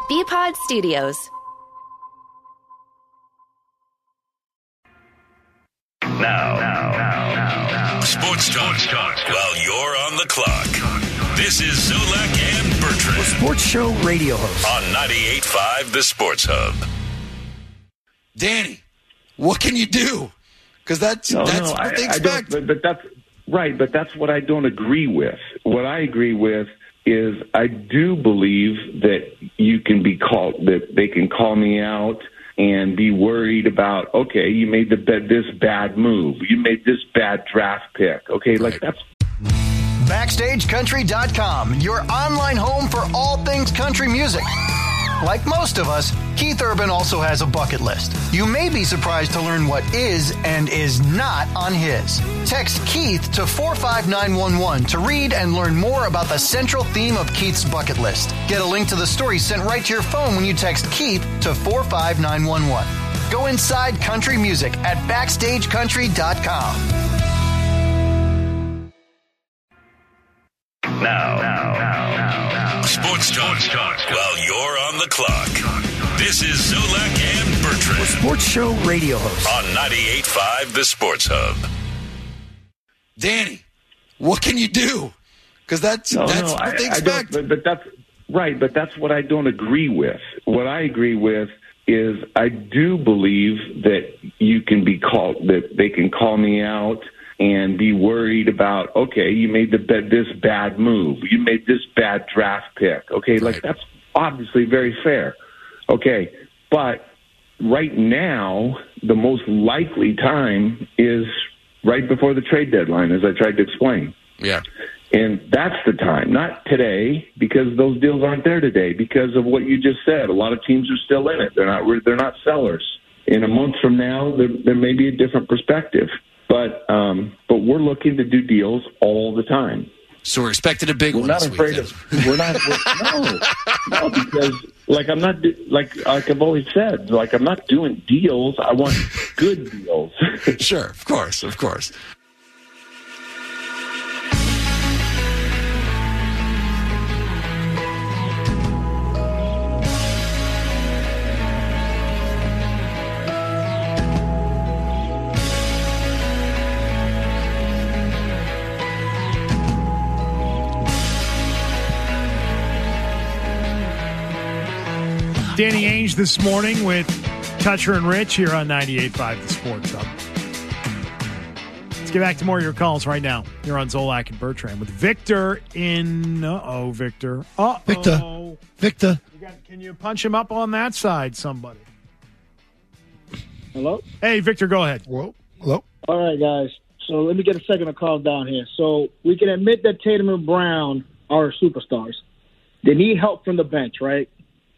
BPod Studios. Now. Sports talk while you're on the clock. This is Zolak and Bertrand. Sports show radio host. On 98.5 The Sports Hub. Danny, what can you do? Because that's what they expect. But that's right. But that's what I don't agree with. What I agree with is I do believe that you can be called, that they can call me out and be worried about, okay, you made this bad move. You made this bad draft pick. Okay, like that's... BackstageCountry.com, your online home for all things country music. Like most of us, Keith Urban also has a bucket list. You may be surprised to learn what is and is not on his. Text Keith to 45911 to read and learn more about the central theme of Keith's bucket list. Get a link to the story sent right to your phone when you text Keith to 45911. Go inside country music at BackstageCountry.com. Now. Sports talk while you're on the clock. This is Zolak and Bertrand. Sports show radio host. On 98.5 The Sports Hub. Danny, what can you do? Because that's what they expect. But that's right. But that's what I don't agree with. What I agree with is I do believe that you can be called, that they can call me out and be worried about, okay, you made this bad move. You made this bad draft pick. Okay, like that's obviously very fair. Okay, but right now, the most likely time is right before the trade deadline, as I tried to explain. Yeah. And that's the time, not today, because those deals aren't there today because of what you just said. A lot of teams are still in it. They're not sellers. In a month from now, there may be a different perspective. But we're looking to do deals all the time. So we're expecting a big one. We're not afraid of. No, because I'm not like I've always said, I'm not doing deals. I want good deals. Sure, of course. Danny Ainge this morning with Toucher and Rich here on 98.5 The Sports Hub. Let's get back to more of your calls right now. You're on Zolak and Bertrand with Victor in... Victor. Victor. Can you punch him up on that side, somebody? Hello? Hey, Victor, go ahead. Hello? All right, guys. So let me get a second to calm down here. So we can admit that Tatum and Brown are superstars. They need help from the bench, right?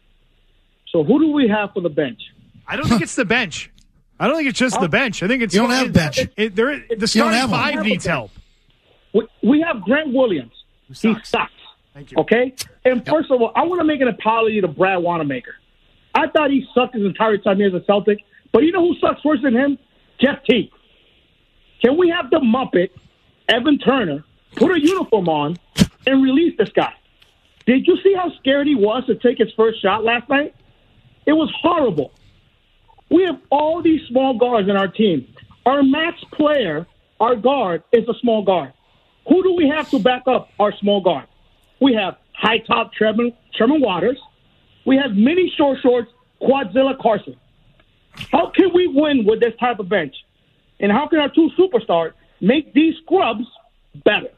So who do we have for the bench? I don't think it's the bench. I don't think it's just the bench. I think it's... You don't have a bench. The starting five needs help. We have Grant Williams. He sucks. Thank you. Okay? And first of all, I want to make an apology to Brad Wanamaker. I thought he sucked his entire time here as a Celtic. But you know who sucks worse than him? Jeff Teague. Can we have the Muppet, Evan Turner, put a uniform on and release this guy? Did you see how scared he was to take his first shot last night? It was horrible. We have all these small guards in our team. Our max player, our guard, is a small guard. Who do we have to back up our small guard? We have high-top Trevor Waters. We have mini shorts, Quadzilla Carson. How can we win with this type of bench? And how can our two superstars make these scrubs better?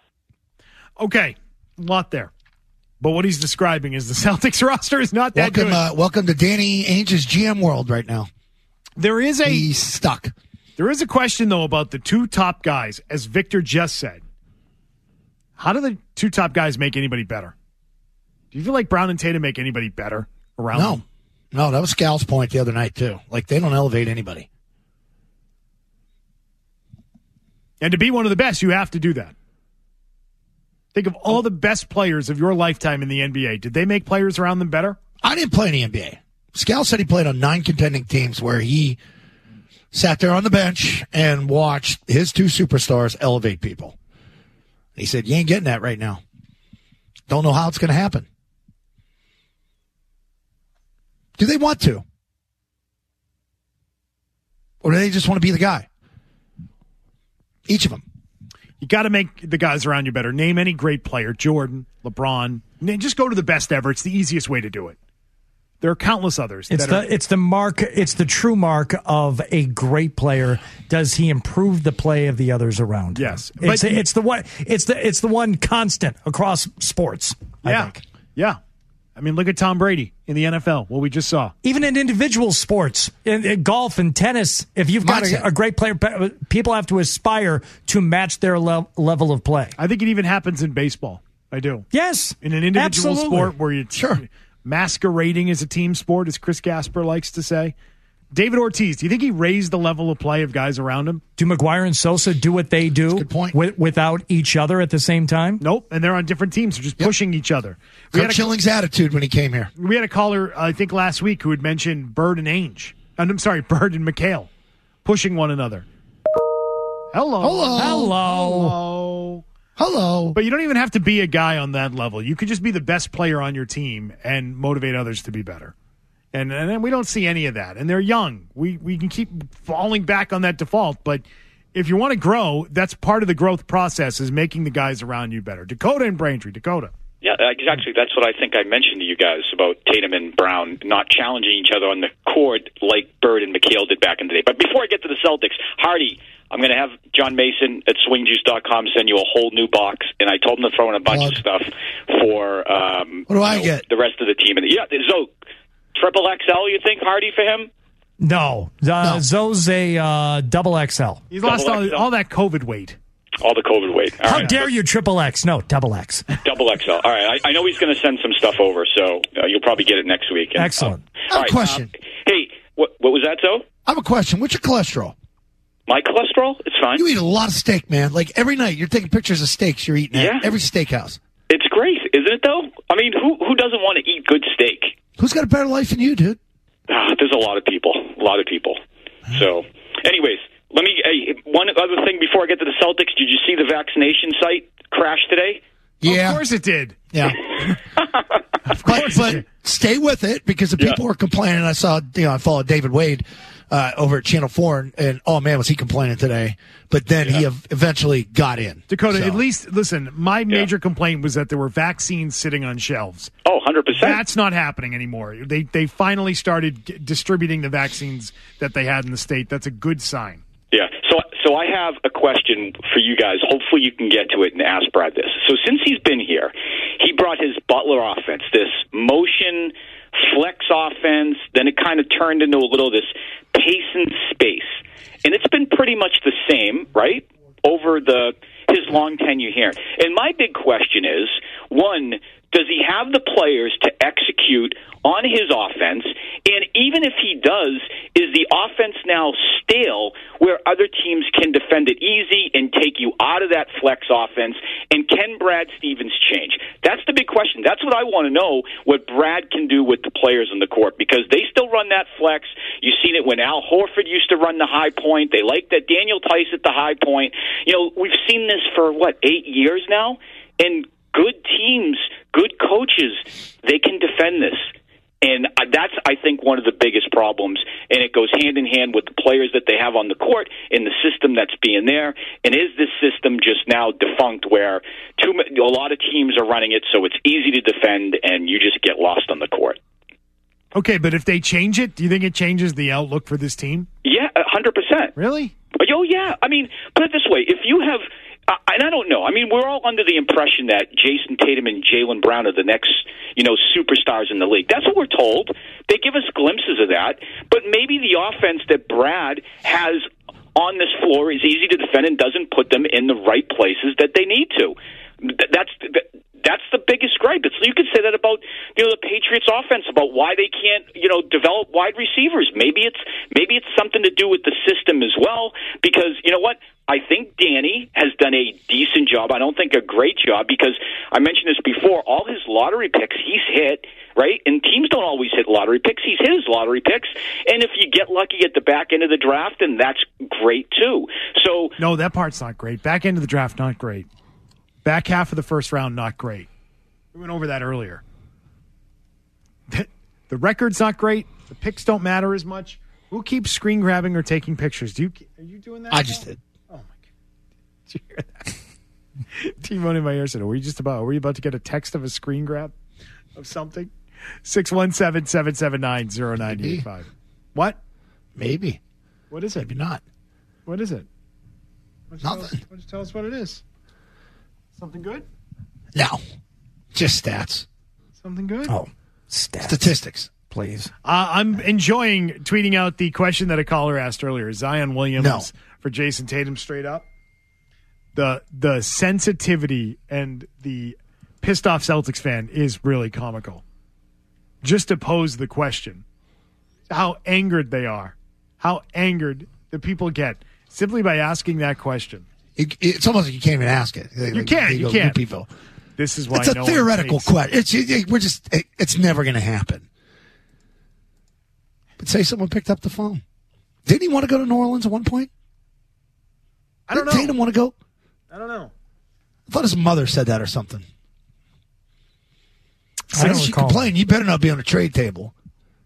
Okay, a lot there. But what he's describing is the Celtics roster is not that good. Welcome to Danny Ainge's GM world right now. He's stuck. There is a question, though, about the two top guys, as Victor just said. How do the two top guys make anybody better? Do you feel like Brown and Tatum make anybody better around them? No, that was Scal's point the other night, too. Like, they don't elevate anybody. And to be one of the best, you have to do that. Think of all the best players of your lifetime in the NBA. Did they make players around them better? I didn't play in the NBA. Scal said he played on 9 contending teams where he sat there on the bench and watched his two superstars elevate people. He said, you ain't getting that right now. Don't know how it's going to happen. Do they want to? Or do they just want to be the guy? Each of them. You got to make the guys around you better. Name any great player. Jordan, LeBron. Just go to the best ever. It's the easiest way to do it. There are countless others. It's the true mark of a great player. Does he improve the play of the others around him? Yes. It's the one constant across sports, I think. Yeah. I mean, look at Tom Brady in the NFL, what we just saw. Even in individual sports, in golf and tennis, if you've got a great player, people have to aspire to match their level of play. I think it even happens in baseball. I do. Yes. In an individual absolutely. sport where you're masquerading as a team sport, as Chris Gasper likes to say. David Ortiz, do you think he raised the level of play of guys around him? Do McGuire and Sosa do what they do without each other at the same time? Nope, and they're on different teams. They're just pushing each other. Coach Schilling's attitude when he came here. We had a caller, I think last week, who had mentioned Bird and Ainge. I'm sorry, Bird and McHale pushing one another. Hello. But you don't even have to be a guy on that level. You could just be the best player on your team and motivate others to be better. And then we don't see any of that. And they're young. We can keep falling back on that default. But if you want to grow, that's part of the growth process is making the guys around you better. Dakota and Braintree. Dakota. Yeah, exactly. That's what I think I mentioned to you guys about Tatum and Brown not challenging each other on the court like Bird and McHale did back in the day. But before I get to the Celtics, Hardy, I'm going to have John Mason at swingjuice.com send you a whole new box, and I told him to throw in a bunch of stuff for what do I get? The rest of the team. And so triple XL, you think, Hardy, for him? No. Zoe's a double XL. He's lost all that COVID weight. All the COVID weight. How dare you, triple X? No, double X. Double XL. All right. I know he's going to send some stuff over, so you'll probably get it next week. And, excellent. I have a question. Hey, what was that, Zoe? I have a question. What's your cholesterol? My cholesterol? It's fine. You eat a lot of steak, man. Like every night, you're taking pictures of steaks you're eating at every steakhouse. It's great, isn't it, though? I mean, who doesn't want to eat good steak? Who's got a better life than you, dude? There's a lot of people. So, anyways, one other thing before I get to the Celtics. Did you see the vaccination site crash today? Yeah. Of course it did. Yeah. But stay with it because the people were complaining. I saw, I followed David Wade over at Channel 4, and oh man, was he complaining today. But then he eventually got in. Dakota, at least, listen, my major complaint was that there were vaccines sitting on shelves. Oh, 100%. That's not happening anymore. They finally started distributing the vaccines that they had in the state. That's a good sign. Yeah. So I have a question for you guys. Hopefully you can get to it and ask Brad this. So since he's been here, he brought his Butler offense, this motion flex offense, then it kind of turned into a little this pace and space. And it's been pretty much the same, right, over his long tenure here. And my big question is, one, does he have the players to execute on his offense? And even if he does, is the offense now stale where other teams can defend it easy and take you out of that flex offense? And can Brad Stevens change? That's the big question. That's what I want to know, what Brad can do with the players on the court, because they still run that flex. You've seen it when Al Horford used to run the high point. They like that Daniel Tice at the high point. We've seen this for, 8 years now? And good teams, good coaches, they can defend this. And that's, I think, one of the biggest problems. And it goes hand in hand with the players that they have on the court and the system that's being there. And is this system just now defunct where a lot of teams are running it so it's easy to defend and you just get lost on the court? Okay, but if they change it, do you think it changes the outlook for this team? Yeah, 100%. Really? Oh, yeah. I mean, put it this way. If you have... and I don't know. I mean, we're all under the impression that Jason Tatum and Jaylen Brown are the next, superstars in the league. That's what we're told. They give us glimpses of that. But maybe the offense that Brad has on this floor is easy to defend and doesn't put them in the right places that they need to. That's the biggest gripe. So you could say that about the Patriots offense, about why they can't develop wide receivers. Maybe it's something to do with the system as well. Because you know what, I think Danny has done a decent job. I don't think a great job, because I mentioned this before. All his lottery picks he's hit, right? And teams don't always hit lottery picks. He's hit his lottery picks, and if you get lucky at the back end of the draft, then that's great too. So no, that part's not great. Back end of the draft, not great. Back half of the first round, not great. We went over that earlier. The The record's not great. The picks don't matter as much. Who keeps screen grabbing or taking pictures? Are you doing that? I just did. Oh, my God. Did you hear that? T-Bone in my ear said, were you about to get a text of a screen grab of something? 617-779-0985. What? Maybe. What is it? Maybe not. What is it? Nothing. Why don't you tell us what it is? Something good? No. Just stats. Something good? Oh, stats. Statistics. Please. I'm enjoying tweeting out the question that a caller asked earlier. Zion Williams for Jason Tatum straight up. The sensitivity and the pissed off Celtics fan is really comical. Just to pose the question. How angered they are. How angered the people get simply by asking that question. It's almost like you can't even ask it. You can't. People. This is why it's a theoretical question. It's never going to happen. But say someone picked up the phone. Didn't he want to go to New Orleans at one point? I don't know. Did Tatum want to go? I don't know. I thought his mother said that or something. I don't she recall. complained, you better not be on a trade table.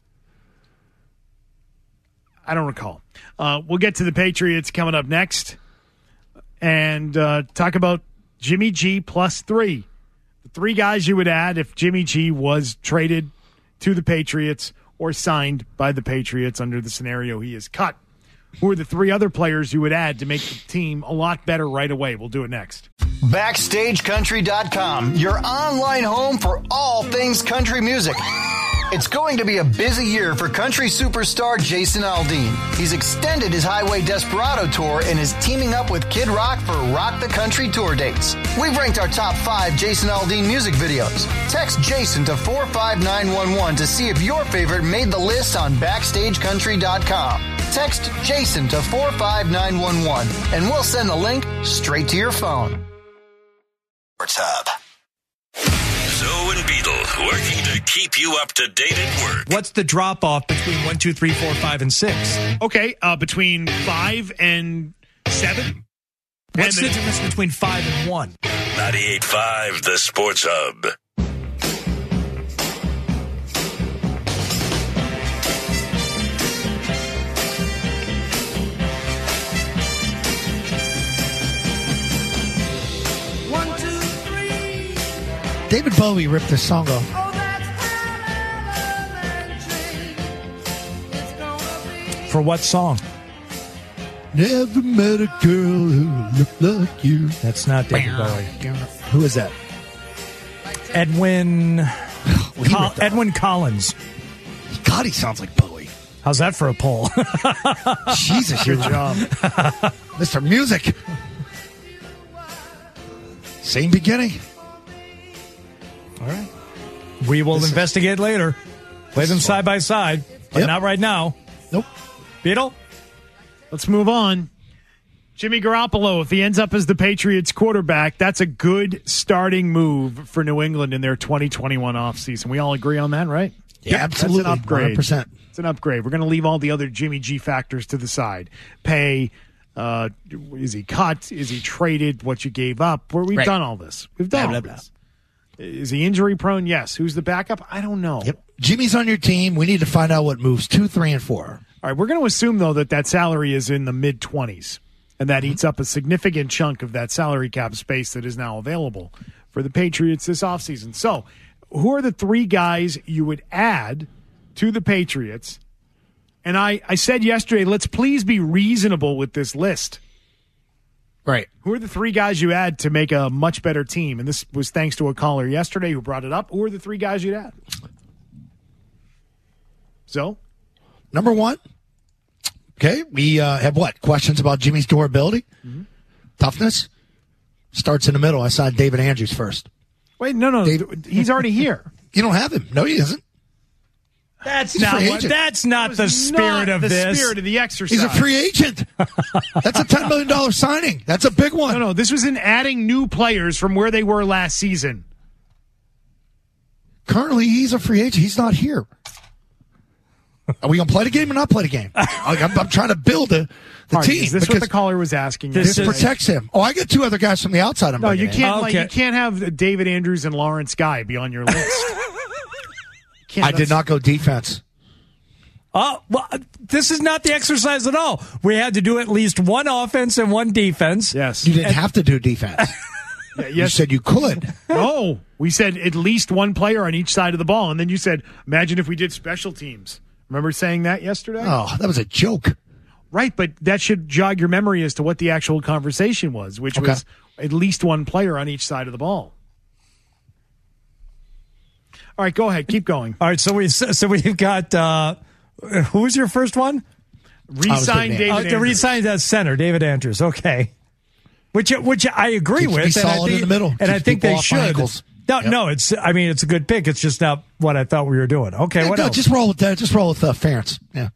I don't recall. We'll get to the Patriots coming up next and talk about Jimmy G plus 3. The 3 guys you would add if Jimmy G was traded to the Patriots or signed by the Patriots under the scenario he is cut. Who are the 3 other players you would add to make the team a lot better right away? We'll do it next. BackstageCountry.com, your online home for all things country music. It's going to be a busy year for country superstar Jason Aldean. He's extended his Highway Desperado tour and is teaming up with Kid Rock for Rock the Country tour dates. We've ranked our top 5 Jason Aldean music videos. Text Jason to 45911 to see if your favorite made the list on BackstageCountry.com. Text Jason to 45911 and we'll send the link straight to your phone. What's up? Zoe and Beetle working to keep you up to date at work. What's the drop off between 1, 2, 3, 4, 5, and 6? Okay, between 5 and 7. What's the difference between 5 and 1? 98.5 The Sports Hub. David Bowie ripped this song off. For what song? Never met a girl who looked like you. That's not David Bowie. Who is that? Edwin Collins. God, he sounds like Bowie. How's that for a poll? Jesus, good job. Mr. Music. Same beginning. All right. We will investigate later. Play them side by side, but not right now. Nope. Beetle? Let's move on. Jimmy Garoppolo, if he ends up as the Patriots quarterback, that's a good starting move for New England in their 2021 offseason. We all agree on that, right? Yeah, absolutely. That's an upgrade. 100%. It's an upgrade. We're going to leave all the other Jimmy G factors to the side. Pay, is he cut? Is he traded? What you gave up? We've done all this. We've done all this. Is he injury prone? Yes. Who's the backup? I don't know. Yep. Jimmy's on your team. We need to find out what moves 2, 3, and 4. All right. We're going to assume, though, that salary is in the mid-20s, and that eats up a significant chunk of that salary cap space that is now available for the Patriots this offseason. So, who are the 3 guys you would add to the Patriots? And I said yesterday, let's please be reasonable with this list. Right. Who are the 3 guys you add to make a much better team? And this was thanks to a caller yesterday who brought it up. Who are the 3 guys you'd add? So? Number 1. Okay. We have what? Questions about Jimmy's durability? Mm-hmm. Toughness? Starts in the middle. I saw David Andrews first. Wait, no. He's already here. You don't have him. No, he isn't. That's not the spirit of this. The spirit of the exercise. He's a free agent. That's a $10 million signing. That's a big one. No. This was in adding new players from where they were last season. Currently, he's a free agent. He's not here. Are we going to play the game or not play the game? I'm trying to build the team. Is this what the caller was asking? This protects him. Oh, I got 2 other guys from the outside. You can't have David Andrews and Lawrence Guy be on your list. I did not go defense. Oh, well, this is not the exercise at all. We had to do at least one offense and one defense. Yes. You didn't have to do defense. Yes. You said you could. No, we said at least one player on each side of the ball. And then you said, imagine if we did special teams. Remember saying that yesterday? Oh, that was a joke. Right, but that should jog your memory as to what the actual conversation was, which was at least one player on each side of the ball. All right, go ahead. Keep going. All right, so we've got who was your first one? Re-sign David Andrews. Re-signed as center, David Andrews. Okay. Which I agree Keeps with. me solid in the middle. And I Keeps think people they off my should. ankles. No, it's a good pick. It's just not what I thought we were doing. Okay, what else? Just roll with that. Just roll with Ferentz. Yeah.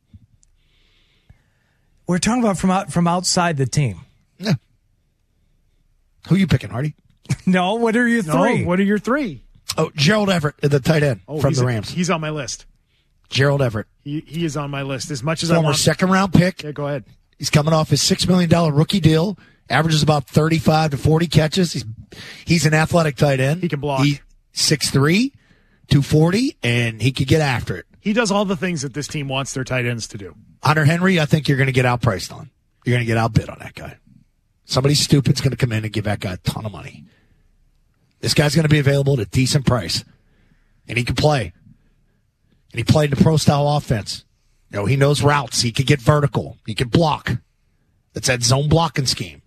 We're talking about from outside the team. Yeah. Who are you picking, Hardy? No, what are your three? No, what are your three? Oh, Gerald Everett, the tight end from the Rams. He's on my list. Gerald Everett. He is on my list. As much as Former I want. second-round pick. Yeah, go ahead. He's coming off his $6 million rookie deal. Averages about 35 to 40 catches. He's an athletic tight end. He can block. He's 6'3", 240, and he could get after it. He does all the things that this team wants their tight ends to do. Hunter Henry, I think you're going to get outpriced on. You're going to get outbid on that guy. Somebody stupid's going to come in and give that guy a ton of money. This guy's going to be available at a decent price, and he can play. And he played in a pro-style offense. You know, he knows routes. He can get vertical. He can block. It's that zone blocking scheme.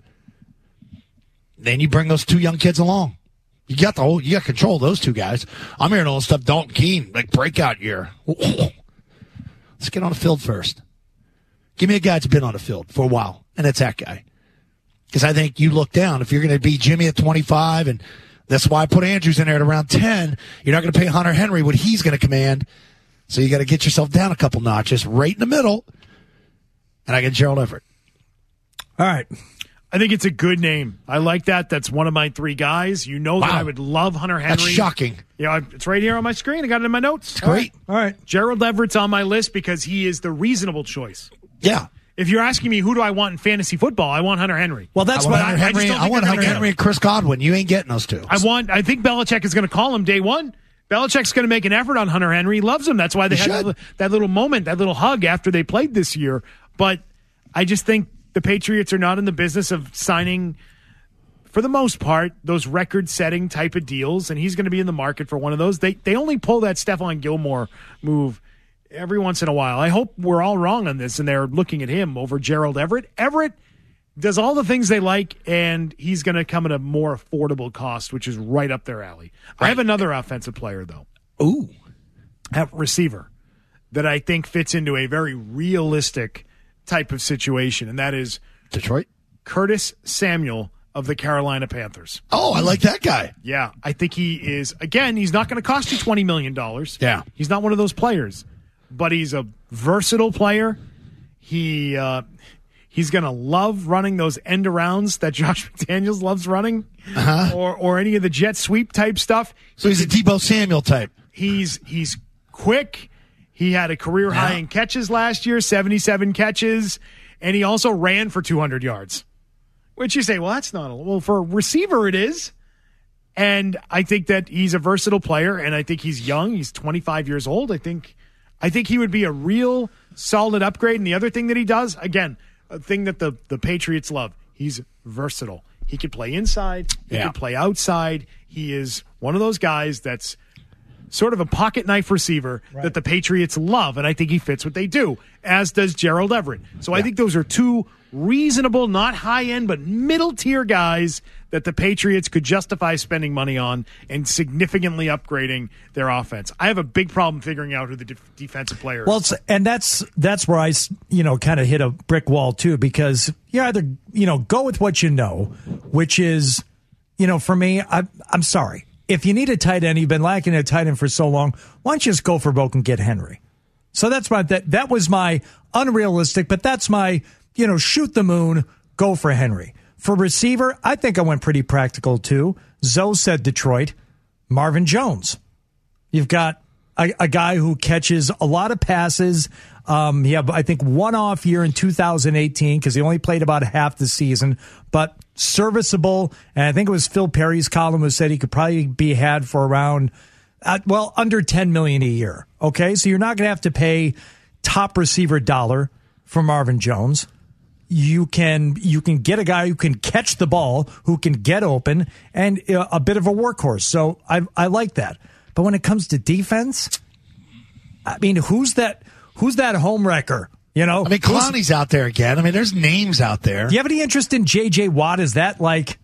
Then you bring those two young kids along. You got control of those two guys. I'm hearing all this stuff. Dalton Keene, like breakout year. Let's get on the field first. Give me a guy that's been on the field for a while, and it's that guy. Because I think you look down. If you're going to beat Jimmy at 25, and that's why I put Andrews in there at around 10, you're not going to pay Hunter Henry what he's going to command. So you got to get yourself down a couple notches, right in the middle. And I get Gerald Everett. All right. I think it's a good name. I like that. That's one of my three guys. You know that I would love Hunter Henry. That's shocking. Yeah, it's right here on my screen. I got it in my notes. It's great. All right. Gerald Everett's on my list because he is the reasonable choice. Yeah. If you're asking me who do I want in fantasy football, I want Hunter Henry. Well, that's what I just don't think I want Hunter Henry and Chris Godwin. You ain't getting those two. I think Belichick is going to call him day one. Belichick's going to make an effort on Hunter Henry. He loves him. That's why they had that little moment, that little hug after they played this year. But I just think the Patriots are not in the business of signing, for the most part, those record-setting type of deals, and he's going to be in the market for one of those. They only pull that Stephon Gilmore move every once in a while. I hope we're all wrong on this, and they're looking at him over Gerald Everett. Everett does all the things they like, and he's going to come at a more affordable cost, which is right up their alley. Right. I have another offensive player, though. Ooh. At receiver that I think fits into a very realistic type of situation, and that is Detroit. Curtis Samuel of the Carolina Panthers. Oh, I like that guy. Yeah, I think he is, again, he's not going to cost you $20 million. Yeah. He's not one of those players, but he's a versatile player. He's going to love running those end arounds that Josh McDaniels loves running, or any of the jet sweep type stuff. So he's a Deebo Samuel type. He's quick. He had a career high in catches last year, 77 catches, and he also ran for 200 yards. Which you say, well, that's not well, for a receiver it is. And I think that he's a versatile player, and I think he's young. He's 25 years old. I think he would be a real solid upgrade. And the other thing that he does, again, a thing that the Patriots love, he's versatile. He could play inside. He could play outside. He is one of those guys that's sort of a pocket knife receiver that the Patriots love, and I think he fits what they do, as does Gerald Everett. So I think those are two reasonable, not high-end, but middle-tier guys that the Patriots could justify spending money on and significantly upgrading their offense. I have a big problem figuring out who the defensive player is. Well, and that's where I, kind of hit a brick wall, too, because you either, go with what you know, which is, for me, I'm sorry. If you need a tight end, you've been lacking a tight end for so long, why don't you just go for broke and get Henry? So that's that was my unrealistic, but that's my, shoot the moon, go for Henry. For receiver, I think I went pretty practical too. Zoe said Detroit. Marvin Jones. You've got a guy who catches a lot of passes. He had, I think, one off year in 2018 because he only played about half the season, but serviceable. And I think it was Phil Perry's column who said he could probably be had for around under $10 million a year. Okay, so you're not going to have to pay top receiver dollar for Marvin Jones. You can get a guy who can catch the ball, who can get open, and a bit of a workhorse. So I like that. But when it comes to defense, I mean, who's that home wrecker? You know, I mean, Clowney's out there again. I mean, there's names out there. Do you have any interest in J.J. Watt? Is that like,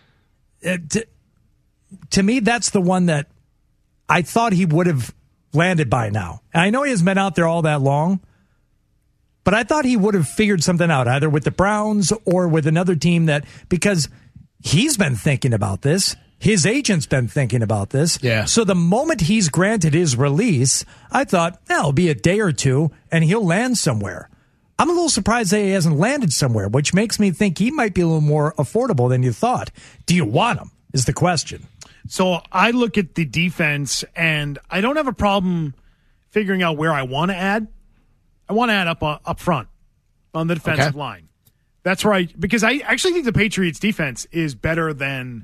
to me, that's the one that I thought he would have landed by now. And I know he hasn't been out there all that long, but I thought he would have figured something out, either with the Browns or with another team because he's been thinking about this. His agent's been thinking about this. Yeah. So the moment he's granted his release, I thought, it'll be a day or two and he'll land somewhere. I'm a little surprised that he hasn't landed somewhere, which makes me think he might be a little more affordable than you thought. Do you want him, is the question. So I look at the defense, and I don't have a problem figuring out where I want to add. I want to add up front on the defensive line. That's right, because I actually think the Patriots' defense is better than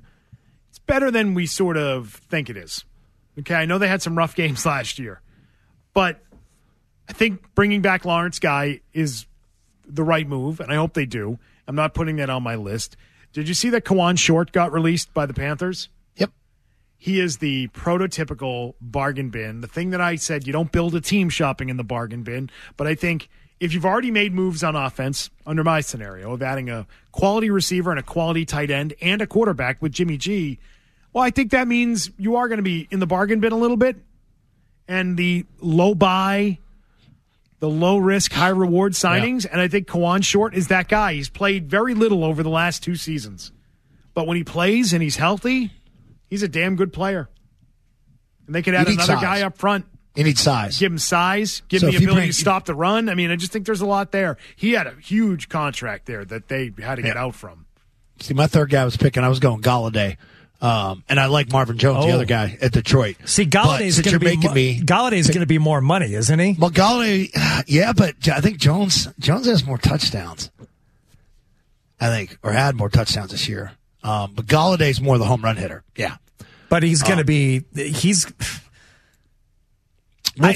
we sort of think it is. Okay, I know they had some rough games last year, but I think bringing back Lawrence Guy is the right move, and I hope they do. I'm not putting that on my list. Did you see that Kawan Short got released by the Panthers? Yep. He is the prototypical bargain bin. The thing that I said, you don't build a team shopping in the bargain bin, but I think if you've already made moves on offense, under my scenario of adding a quality receiver and a quality tight end and a quarterback with Jimmy G, well, I think that means you are going to be in the bargain bin a little bit. And the low buy, the low risk, high reward signings. Yeah. And I think Kawan Short is that guy. He's played very little over the last 2 seasons. But when he plays and he's healthy, he's a damn good player. And they could add another guy up front. You need size. Give him size. Give him the ability to stop the run. I mean, I just think there's a lot there. He had a huge contract there that they had to get out from. See, my third guy was picking. I was going Galladay. And I like Marvin Jones, the other guy at Detroit. See, Galladay's going to be more money, isn't he? Well, Galladay, yeah, but I think Jones has more touchdowns. I think, or had more touchdowns this year. But Galladay's more the home run hitter. Yeah, but he's going to be. I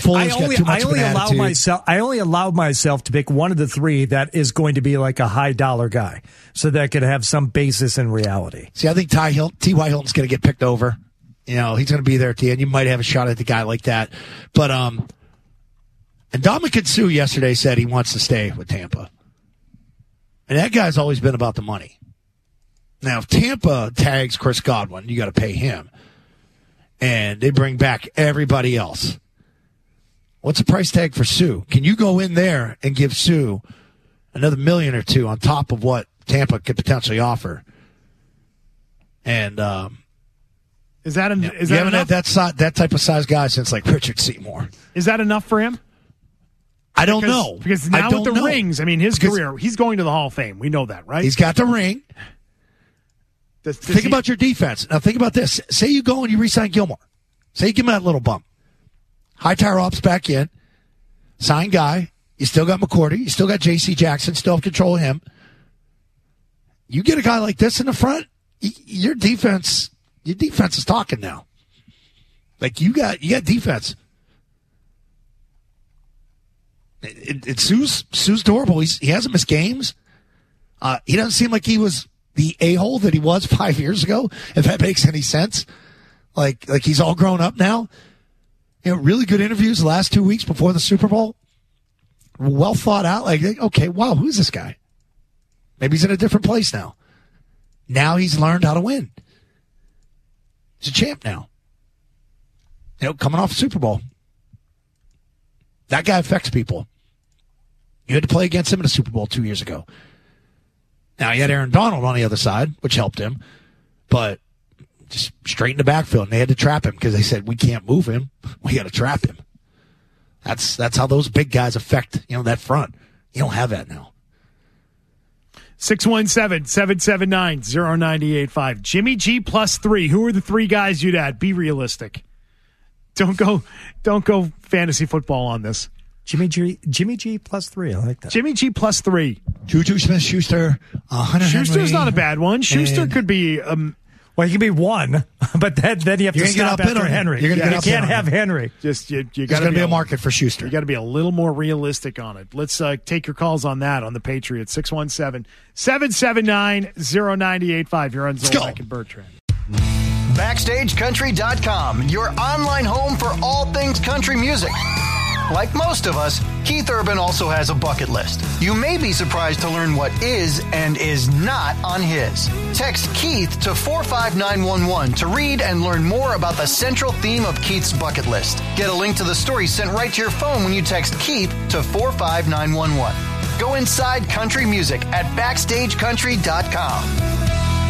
only allow myself to pick one of the three that is going to be like a high dollar guy, so that could have some basis in reality. See, I think T.Y. Hilton's going to get picked over. You know, he's going to be there at the end. You might have a shot at the guy like that. But and Ndamukong Suh yesterday said he wants to stay with Tampa, and that guy's always been about the money. Now, if Tampa tags Chris Godwin, you got to pay him, and they bring back everybody else. What's the price tag for Suh? Can you go in there and give Suh another $1 million or $2 million on top of what Tampa could potentially offer? And is that you haven't had that type of size guy since like Richard Seymour? Is that enough for him? I don't know, because now with the rings, I mean, his career, he's going to the Hall of Fame. We know that, right? He's got the ring. Think about your defense. Now think about this. Say you go and you re-sign Gilmore. Say you give him that little bump. Hightower opts back in. Sign guy. You still got McCourty. You still got J.C. Jackson. Still have control of him. You get a guy like this in the front, your defense is talking now. Like you got defense. Suh's durable. He hasn't missed games. He doesn't seem like he was the a-hole that he was 5 years ago, if that makes any sense. Like he's all grown up now. You know, really good interviews the last 2 weeks before the Super Bowl. Well thought out. Like, okay, wow, who's this guy? Maybe he's in a different place now. Now he's learned how to win. He's a champ now. You know, coming off Super Bowl. That guy affects people. You had to play against him in a Super Bowl 2 years ago. Now, he had Aaron Donald on the other side, which helped him. But just straight in the backfield, and they had to trap him because they said, we can't move him. We got to trap him. That's how those big guys affect, that front. You don't have that now. 617-779-0985. Jimmy G +3. Who are the 3 guys you'd add? Be realistic. Don't go fantasy football on this. Jimmy G +3. I like that. Jimmy G +3. Juju Smith-Schuster. Schuster's not a bad one. Schuster could be. Well, you can be one, but then you have to stop after Henry. You're gonna you can't have Henry. Just you got to There's going to be a market for Schuster. You got to be a little more realistic on it. Let's take your calls on that on the Patriots. 617-779-0985. You're on Zolak and Bertrand. BackstageCountry.com, your online home for all things country music. Like most of us, Keith Urban also has a bucket list. You may be surprised to learn what is and is not on his. Text Keith to 45911 to read and learn more about the central theme of Keith's bucket list. Get a link to the story sent right to your phone when you text Keith to 45911. Go inside country music at BackstageCountry.com.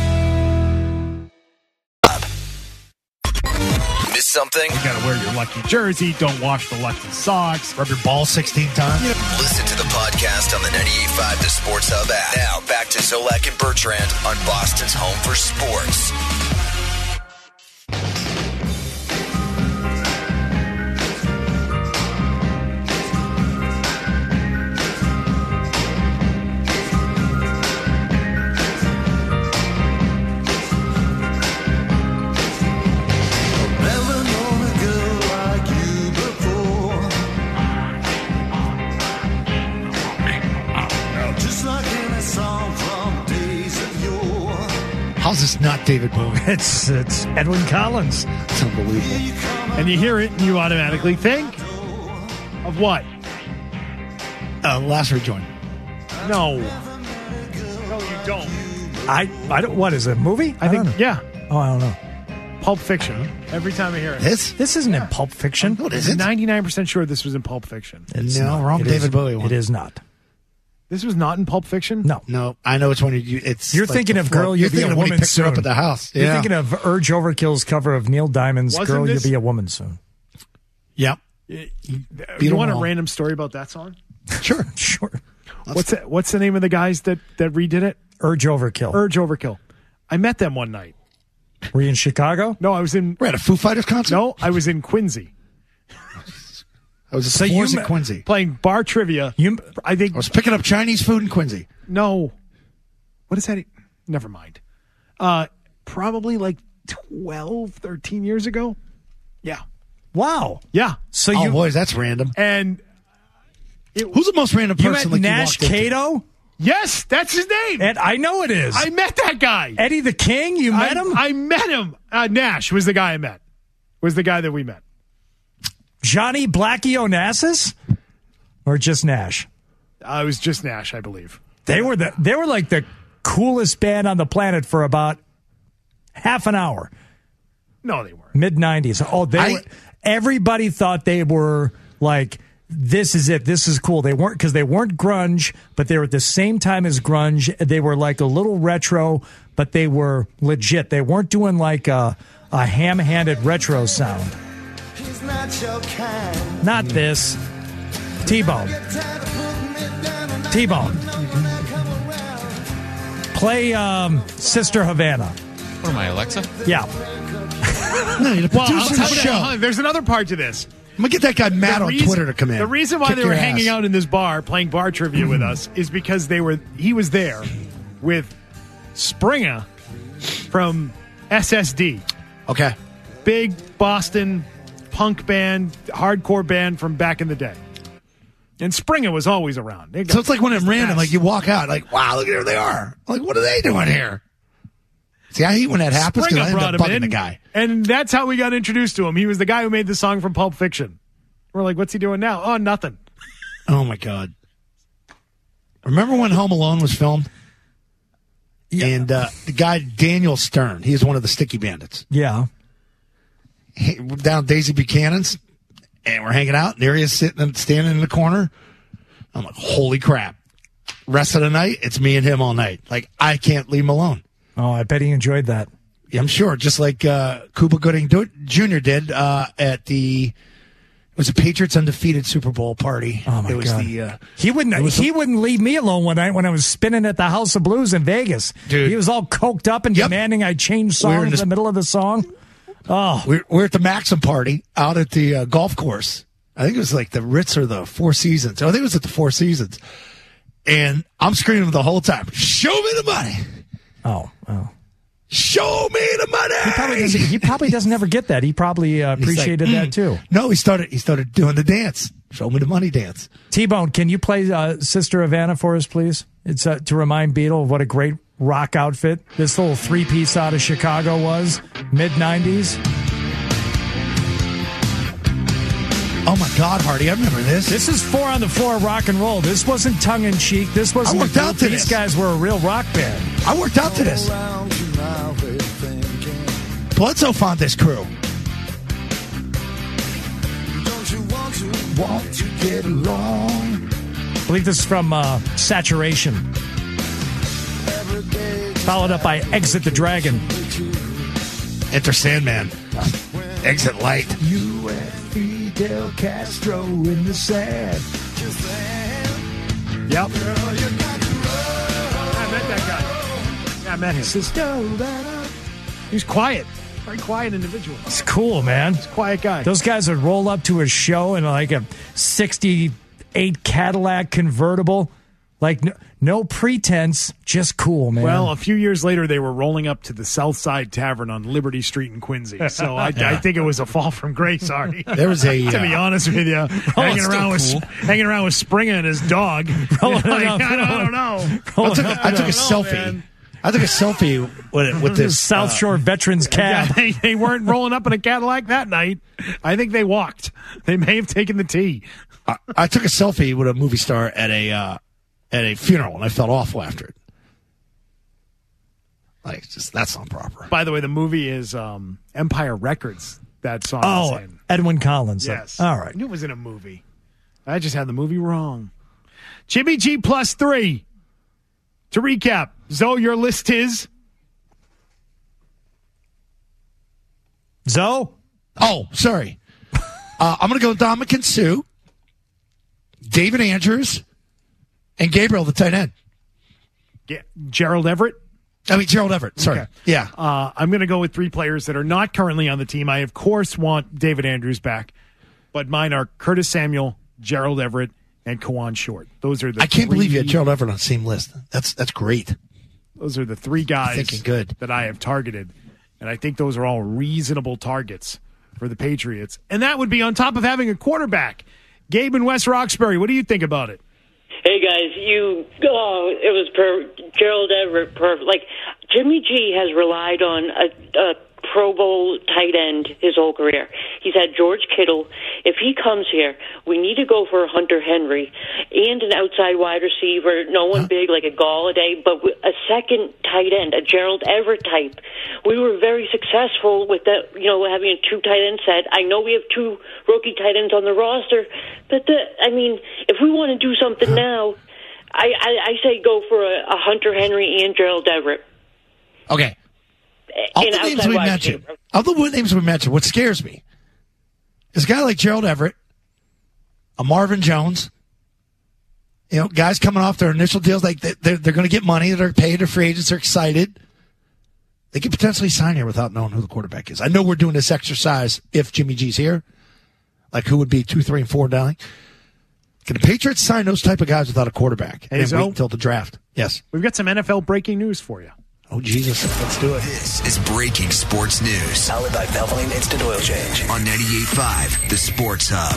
Miss something? You got to wear your lucky jersey. Don't wash the lucky socks. Rub your ball 16 times. Listen to the podcast on the 98.5 The Sports Hub app. Now back to Zolak and Bertrand on Boston's home for sports. How's this not David Bowie? It's Edwin Collins. It's unbelievable. And you hear it and you automatically think of what? Last Rejoin. No. No, you don't. I don't. What is it? A movie? I think, don't know. yeah. Oh, I don't know. Pulp Fiction. Every time I hear it. This isn't in Pulp Fiction. What is I'm it? 99% sure this was in Pulp Fiction. It's No, not. wrong It David is- Bowie one. It is not. This was not in Pulp Fiction? No. No, I know which one it's. You're like thinking of before- Girl, You're You'll Be a thinking of when he Woman picks her up Soon. at the house. You're Yeah. thinking of Urge Overkill's cover of Neil Diamond's Wasn't Girl, this- You'll Be a Woman Soon. Yep. You want a all. random story about that song? Sure. Sure. What's the name of the guys that redid it? Urge Overkill. Urge Overkill. I met them one night. Were you in Chicago? No, I was in. We're at a Foo Fighters concert? No, I was in Quincy I was So at you Forza met- Quincy. playing bar trivia. I think. I was picking up Chinese food in Quincy. No. What is that? Never mind. Probably like 12, 13 years ago. Yeah. Wow. Yeah. So Oh, you boys, that's random. And Who's the most random you person met like Nash you walked into? Cato? yes, that's his name. And I know it is. I met that guy. Eddie the King? You met him? I met him. Nash was the guy I met. Was the guy that we met. Johnny Blackie Onassis? Or just Nash? It was just Nash, I believe. They were like the coolest band on the planet for about half an hour. No, they weren't. Mid-90s. Oh, everybody thought they were like, this is it. This is cool. They weren't, because they weren't grunge, but they were at the same time as grunge. They were like a little retro, but they were legit. They weren't doing like a ham-handed retro sound. Not this. T-Bone. T-Bone. Play Sister Havana. What am I, Alexa? Yeah. No, you're the Well, I'll producer of tell the you, show. there's another part to this. I'm going to get that guy Matt on Twitter to come in. The reason why Kick they were your hanging ass. out in this bar playing bar trivia with us is because he was there with Springer from SSD. Okay. Big Boston punk band, hardcore band from back in the day. And Springer was always around. So it's like when it's random, best. like you walk out, like, wow, look at where they are. Like, what are they doing here? See, I hate when that happens because I Springer end brought up him bugging in, the guy. and that's how we got introduced to him. He was the guy who made the song from Pulp Fiction. We're like, what's he doing now? Oh, nothing. Oh, my God. Remember when Home Alone was filmed? Yeah. And the guy, Daniel Stern, he is one of the Sticky Bandits. Yeah. We're down Daisy Buchanan's, and we're hanging out, and there he is standing in the corner. I'm like, holy crap. Rest of the night, it's me and him all night. Like, I can't leave him alone. Oh, I bet he enjoyed that. Yeah, I'm sure. Just like Cuba Gooding Jr. did at it was a Patriots undefeated Super Bowl party. Oh my it was God. He He wouldn't leave me alone one night when I was spinning at the House of Blues in Vegas. Dude. He was all coked up and demanding I change songs in the middle of the song. Oh, We're at the Maxim party out at the golf course. I think it was like the Ritz or the Four Seasons. I think it was at the Four Seasons. And I'm screaming the whole time, show me the money. oh. Show me the money. He probably doesn't ever get that. He probably appreciated that too. No, he started doing the dance. Show me the money dance. T-Bone, can you play Sister Havana for us, please? It's to remind Beetle of what a great rock outfit this little three-piece out of Chicago was, mid-'90s. Oh, my God, Hardy, I remember this. This is 4 on the Floor rock and roll. This wasn't tongue-in-cheek. This wasn't worked out to These this. guys were a real rock band. I worked out to this. Bledsoe Fontes crew. Want to get along. I believe this is from Saturation. Followed up by Exit the Dragon. Enter Sandman. Exit Light. You and Fidel Castro in the sand. Yep. I met that guy. Yeah, I met him. He's quiet. Very quiet individual. It's cool, man. He's a quiet guy. Those guys would roll up to a show in like a 68 Cadillac convertible. Like, no pretense, just cool, man. Well, a few years later, they were rolling up to the Southside Tavern on Liberty Street in Quincy. So I think it was a fall from grace, Artie. There was a... to be honest with you, hanging around with Springer and his dog. I don't know. I took a selfie. Man. I took a selfie with this South Shore Veterans cab. Yeah, they weren't rolling up in a Cadillac that night. I think they walked. They may have taken the T. I took a selfie with a movie star at a funeral, and I felt awful after it. Like, just that's not proper. By the way, the movie is Empire Records. That song. Oh, is in. Edwin Collins. Yes. All right. I knew it was in a movie. I just had the movie wrong. Jimmy G +3. To recap, Zoe, your list is? Zoe? Oh, sorry. I'm going to go Ndamukong Suh, David Andrews, and Gabriel, the tight end. Gerald Everett? Gerald Everett. Sorry. Okay. Yeah. I'm going to go with 3 players that are not currently on the team. I, of course, want David Andrews back, but mine are Curtis Samuel, Gerald Everett, and Kawan Short. Those are the I can't believe you had Gerald Everett on the same list. That's great. Those are the 3 guys that I have targeted, and I think those are all reasonable targets for the Patriots. And that would be on top of having a quarterback. Gabe in West Roxbury, what do you think about it? Hey, guys, it was Gerald Everett. Like, Jimmy G has relied on a Pro Bowl tight end his whole career. He's had George Kittle. If he comes here, we need to go for a Hunter Henry and an outside wide receiver, no one big like a Galladay, but a second tight end, a Gerald Everett type. We were very successful with that, having a 2 tight end set. I know we have 2 rookie tight ends on the roster, but if we want to do something now, I say go for a Hunter Henry and Gerald Everett. Okay. All the names we mentioned, what scares me is a guy like Gerald Everett, a Marvin Jones, guys coming off their initial deals, like they're going to get money, they're paid, they're free agents, they're excited. They could potentially sign here without knowing who the quarterback is. I know we're doing this exercise if Jimmy G's here, like who would be 2, 3, and 4 down. Can the Patriots sign those type of guys without a quarterback and wait until the draft? Yes. We've got some NFL breaking news for you. Oh, Jesus. Let's do it. This is breaking sports news. Powered by Valvoline Instant Oil Change. On 98.5, The Sports Hub.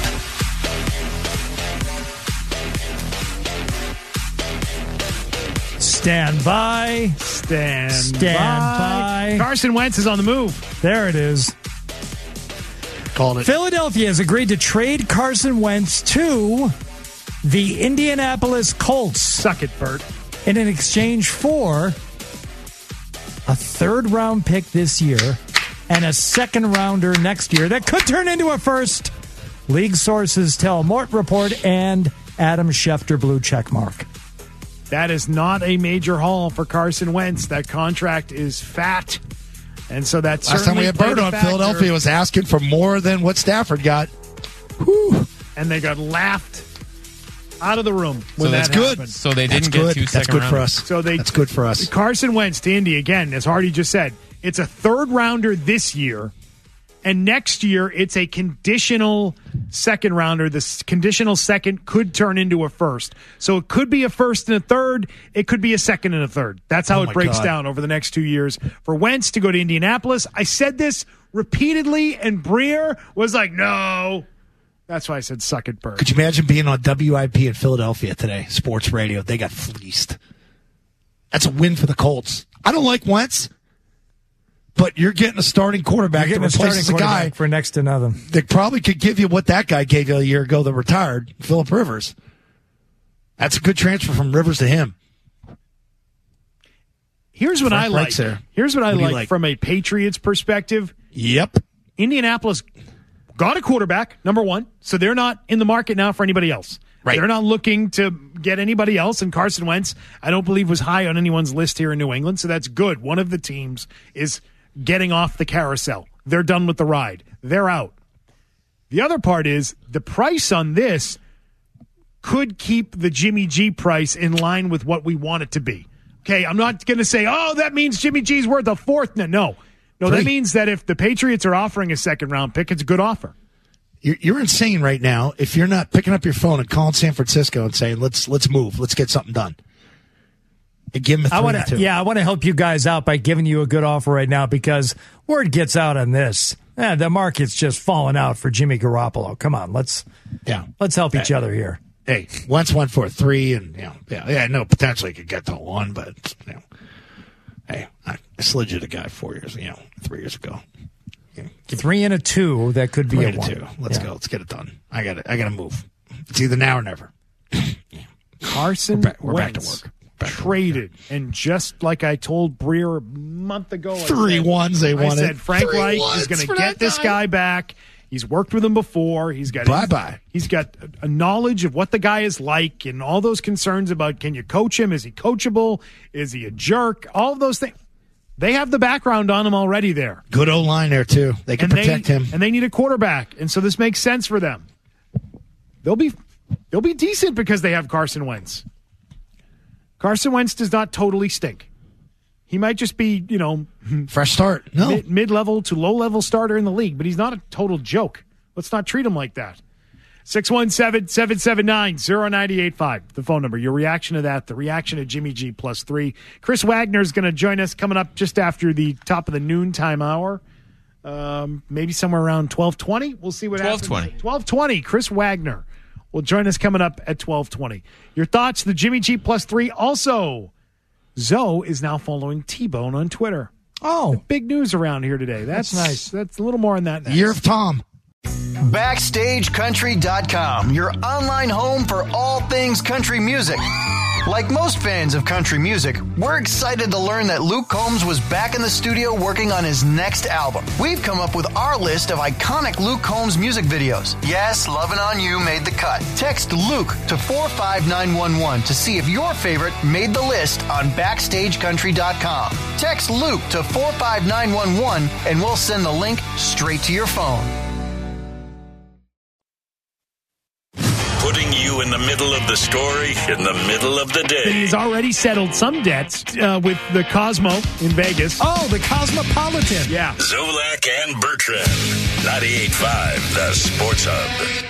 Stand by. Stand by. Carson Wentz is on the move. There it is. Called it. Philadelphia has agreed to trade Carson Wentz to the Indianapolis Colts. Suck it, Bert. In an exchange for a 3rd-round pick this year and a 2nd-rounder next year that could turn into a 1st. League sources tell Mort Report and Adam Schefter blue checkmark. That is not a major haul for Carson Wentz. That contract is fat. And so that's last time we had Bird on, Philadelphia was asking for more than what Stafford got. Whew. And they got laughed out of the room when that's that good. happened. So they didn't get 2 That's good for us. That's good for us. Carson Wentz to Indy, again, as Hardy just said, it's a 3rd rounder this year And next year, it's a conditional second rounder. This conditional second could turn into a first. So it could be a first and a third. It could be a second and a third. That's how it breaks down over the next 2 years for Wentz to go to Indianapolis. I said this repeatedly, and Breer was like, no. That's why I said suck it, Bird. Could you imagine being on WIP in Philadelphia today, sports radio? They got fleeced. That's a win for the Colts. I don't like Wentz. But you're getting a starting quarterback to replace the guy for next to nothing. That probably could give you what that guy gave you a year ago that retired, Phillip Rivers. That's a good transfer from Rivers to him. Here's what I like. Here's what I like from a Patriots perspective. Yep. Indianapolis got a quarterback, number one, so they're not in the market now for anybody else. Right. They're not looking to get anybody else, and Carson Wentz, I don't believe, was high on anyone's list here in New England, so that's good. One of the teams is getting off the carousel. They're done with the ride. They're out. The other part is the price on this could keep the Jimmy G price in line with what we want it to be. Okay, I'm not going to say, oh, that means Jimmy G's worth a fourth. No, that means that if the Patriots are offering a second-round pick, it's a good offer. You're insane right now if you're not picking up your phone and calling San Francisco and saying, let's move. Let's get something done. And give him a 3-2. Yeah, I want to help you guys out by giving you a good offer right now because word gets out on this. The market's just falling out for Jimmy Garoppolo. Come on, let's help each other here. Hey, Wentz went for a 3, and potentially could get to 1, but hey, I slid you the guy 4 years, 3 years ago. 3 and a 2, that could be 3 a and 1. 2. Let's go. Let's get it done. I got to move. It's either now or never. Carson we're back to work. Traded, and just like I told Breer a month ago, 3 ones they wanted. I said Frank Reich is going to get this guy back. He's worked with him before. He's got He's got a knowledge of what the guy is like, and all those concerns about can you coach him? Is he coachable? Is he a jerk? All of those things. They have the background on him already there. Good O-line there too. They can protect him, and they need a quarterback, and so this makes sense for them. They'll be decent because they have Carson Wentz. Carson Wentz does not totally stink. He might just be, fresh start. No. Mid-level to low-level starter in the league, but he's not a total joke. Let's not treat him like that. 617-779-0985, the phone number. Your reaction to that, the reaction to Jimmy G +3. Chris Wagner is going to join us coming up just after the top of the noontime hour. Maybe somewhere around 12:20. We'll see what happens. 12:20. Chris Wagner will join us coming up at 12:20. Your thoughts, the Jimmy G +3. Also, Zoe is now following T-Bone on Twitter. Oh. Big news around here today. That's nice. That's a little more on that next. Year of Tom. BackstageCountry.com, your online home for all things country music. Like most fans of country music, we're excited to learn that Luke Combs was back in the studio working on his next album. We've come up with our list of iconic Luke Combs music videos. Yes, Lovin' On You made the cut. Text Luke to 45911 to see if your favorite made the list on BackstageCountry.com. Text Luke to 45911 and we'll send the link straight to your phone. Putting you in the middle of the story, in the middle of the day. He's already settled some debts with the Cosmo in Vegas. Oh, the Cosmopolitan. Yeah. Zolak and Bertrand. 98.5, the Sports Hub.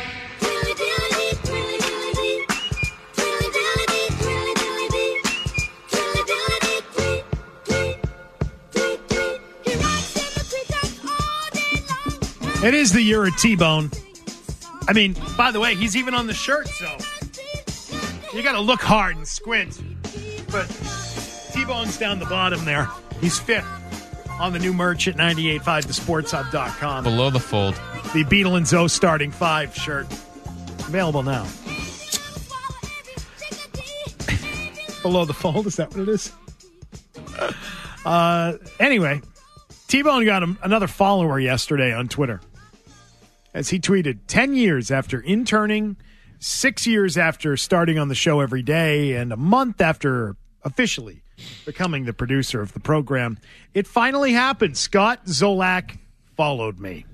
It is the year of T-Bone. I mean, by the way, he's even on the shirt, so you got to look hard and squint. But T-Bone's down the bottom there. He's fifth on the new merch at 98.5thesportshub.com. Below the fold. The Beetle and Zoe starting 5 shirt. Available now. Below the fold, is that what it is? Anyway, T-Bone got another follower yesterday on Twitter. As he tweeted, 10 years after interning, 6 years after starting on the show every day, and a month after officially becoming the producer of the program, it finally happened. Scott Zolak followed me.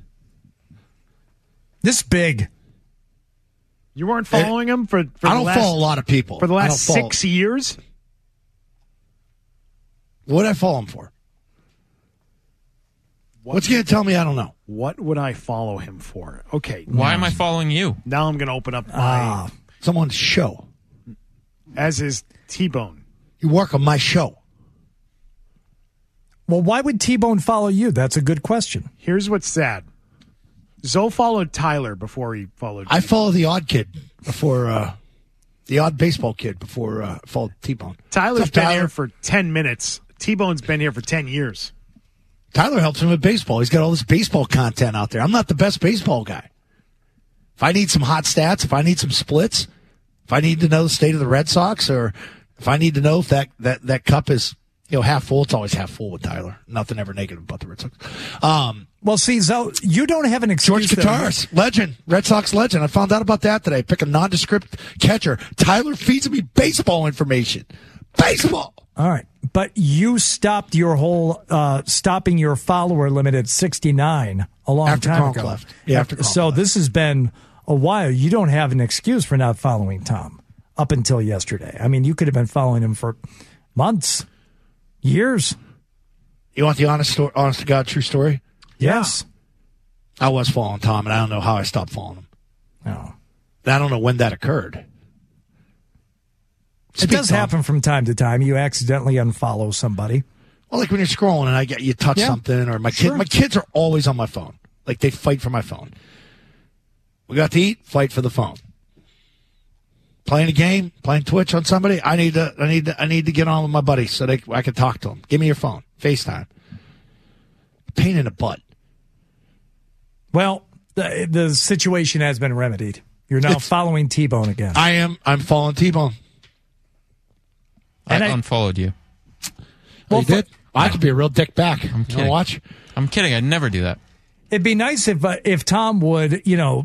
This big. You weren't following him for I don't follow a lot of people. For the last 6 years? What did I follow him for? What's he going to tell me I don't know? What would I follow him for? Okay. Why am I following you? Now I'm going to open up my... someone's show. As is T-Bone. You work on my show. Well, why would T-Bone follow you? That's a good question. Here's what's sad. Zoe followed Tyler before he followed I follow the odd kid before, the odd baseball kid before I followed T-Bone. Tyler's been here for 10 minutes. T-Bone's been here for 10 years. Tyler helps him with baseball. He's got all this baseball content out there. I'm not the best baseball guy. If I need some hot stats, if I need some splits, if I need to know the state of the Red Sox, or if I need to know if that cup is half full, it's always half full with Tyler. Nothing ever negative about the Red Sox. Well, see, Zoe, you don't have an excuse. George Kataris, legend, Red Sox legend. I found out about that today. Pick a nondescript catcher. Tyler feeds me baseball information. Baseball. All right. But you stopped your whole stopping your follower limit at 69 a long time ago. Left. Yeah, after Kronk so left. this has been a while. You don't have an excuse for not following Tom up until yesterday. I mean, you could have been following him for months, years. You want the honest to God true story? Yes. I was following Tom, and I don't know how I stopped following him. No. I don't know when that occurred. It does happen from time to time. You accidentally unfollow somebody. Well, like when you're scrolling and you touch something, or my kids are always on my phone. Like they fight for my phone. We got to eat, fight for the phone. Playing a game, playing Twitch on somebody. I need to get on with my buddies so I can talk to them. Give me your phone, FaceTime. Pain in the butt. Well, the situation has been remedied. You're now following T-Bone again. I'm following T-Bone. I unfollowed you. Well, you did? I could be a real dick back. I'm kidding. Watch? I'm kidding. I'd never do that. It'd be nice if Tom would,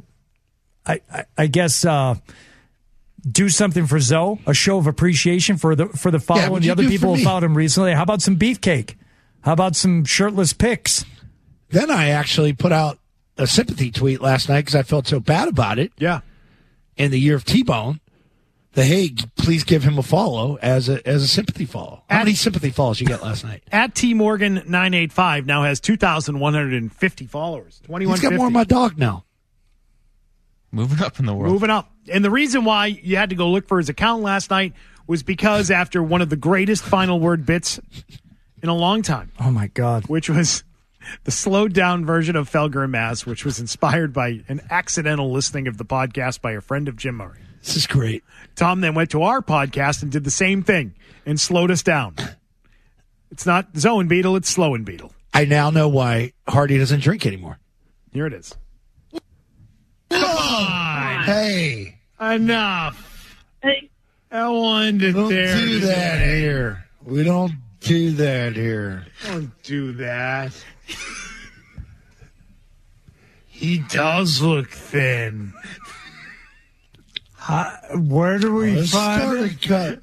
I guess, do something for Zoe, a show of appreciation for the follow and the other people who followed him recently. How about some beefcake? How about some shirtless pics? Then I actually put out a sympathy tweet last night because I felt so bad about it. Yeah. In the year of T-Bone. Hey, please give him a follow as a sympathy follow. How many sympathy follows you get last night? At TMorgan985 now has 2,150 followers. 2150. He's got more than my dog now. Moving up in the world. Moving up. And the reason why you had to go look for his account last night was because after one of the greatest final word bits in a long time. Oh, my God. Which was the slowed down version of Felger and Mazz, which was inspired by an accidental listening of the podcast by a friend of Jim Murray. This is great. Tom then went to our podcast and did the same thing and slowed us down. It's not Zoe and Beetle, it's Slow and Beetle. I now know why Hardy doesn't drink anymore. Here it is. Come on! Hey! Enough! Hey. I wanted to Don't do that here. We don't do that here. Don't do that. He does look thin. Where do we find it?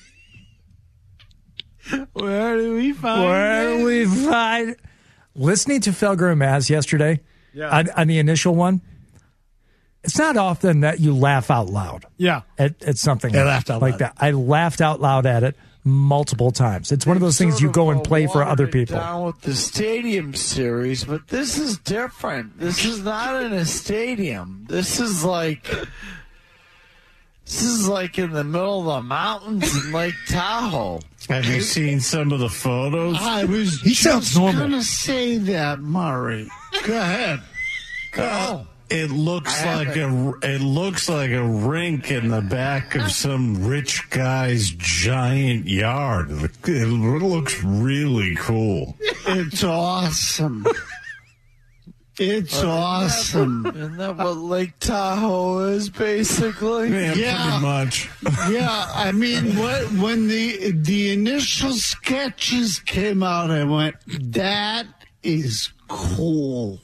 Where do we find it? Listening to Felger and Mazz yesterday on the initial one, it's not often that you laugh out loud. Yeah. At something I laughed out like loud. that. I laughed out loud at it multiple times. It's one of those things you go and play for other people. Down with the stadium series, but this is different. This is not in a stadium. This is like in the middle of the mountains in Lake Tahoe. Have you seen some of the photos? I was He sounds normal. going to say that, Murray. Go ahead. Go. It looks like a rink in the back of some rich guy's giant yard. It looks really cool. It's awesome. It's awesome. Isn't that what Lake Tahoe is, basically? Yeah, pretty much. Yeah, I mean, when the initial sketches came out, I went, that is cool.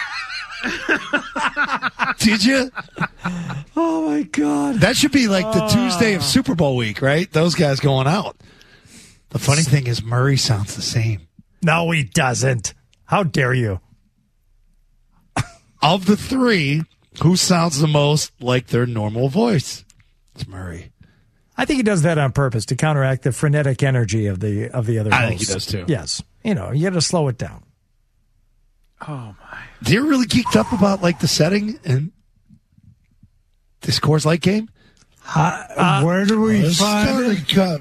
Did you? Oh, my God. That should be like the Tuesday of Super Bowl week, right? Those guys going out. The funny thing is Murray sounds the same. No, he doesn't. How dare you? Of the three, who sounds the most like their normal voice? It's Murray. I think he does that on purpose to counteract the frenetic energy of the other hosts. I think he does too. Yes. You got to slow it down. Oh, my. Do you really geeked up about, like, the setting and this Coors Light game? Where do we find it?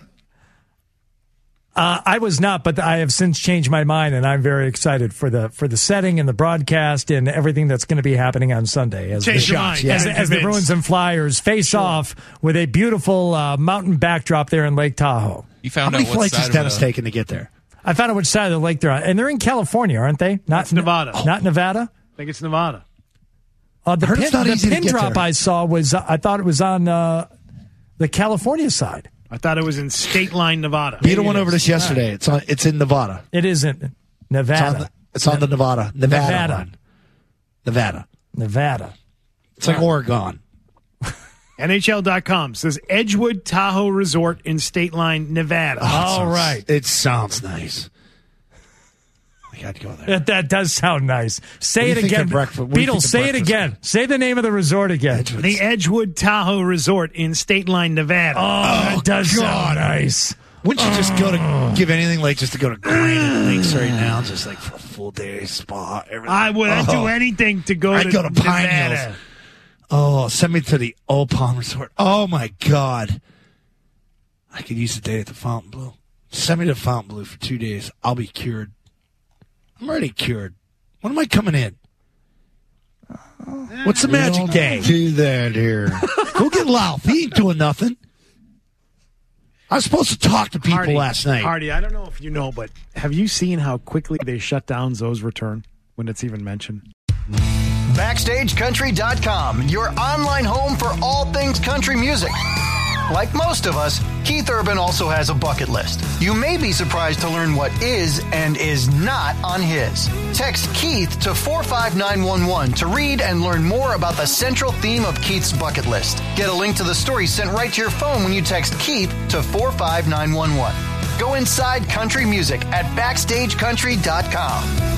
I was not, but I have since changed my mind, and I'm very excited for the setting and the broadcast and everything that's going to be happening on Sunday as the Bruins and Flyers face off with a beautiful mountain backdrop there in Lake Tahoe. You found How many flights is Dennis taking to get there? I found out which side of the lake they're on, and they're in California, aren't they? Not Nevada. Not Nevada. I think it's Nevada. The pin drop I saw was I thought it was on the California side. I thought it was in State Line, Nevada. Peter went over this yesterday. It's in Nevada. It isn't Nevada. It's on the Nevada line. Nevada. It's like Oregon. NHL.com says Edgewood Tahoe Resort in State Line, Nevada. All right. It sounds I got to go there. That does sound nice. Say it again. Beatles, say it again. Say the name of the resort again. The Edgewood Tahoe Resort in State Line, Nevada. Oh, that does sound nice. Wouldn't you just go to give anything just to go to Granite Lakes right now, just like for a full day spa, everything? I would do anything to go I'd to go to Pine Nevada. Hills. Oh, send me to the Old Palm Resort. Oh, my God. I could use a day at the Fontainebleau. Send me to Fontainebleau for 2 days. I'll be cured. I'm already cured. When am I coming in? What's the magic day? Do that here. Go get Lauf. He ain't doing nothing. I was supposed to talk to people last night. Hardy, I don't know if you know, but have you seen how quickly they shut down Zoe's return when it's even mentioned? BackstageCountry.com, your online home for all things country music. Like most of us, Keith Urban also has a bucket list. You may be surprised to learn what is and is not on his. Text Keith to 45911 to read and learn more about the central theme of Keith's bucket list. Get a link to the story sent right to your phone when you text Keith to 45911. Go inside country music at BackstageCountry.com.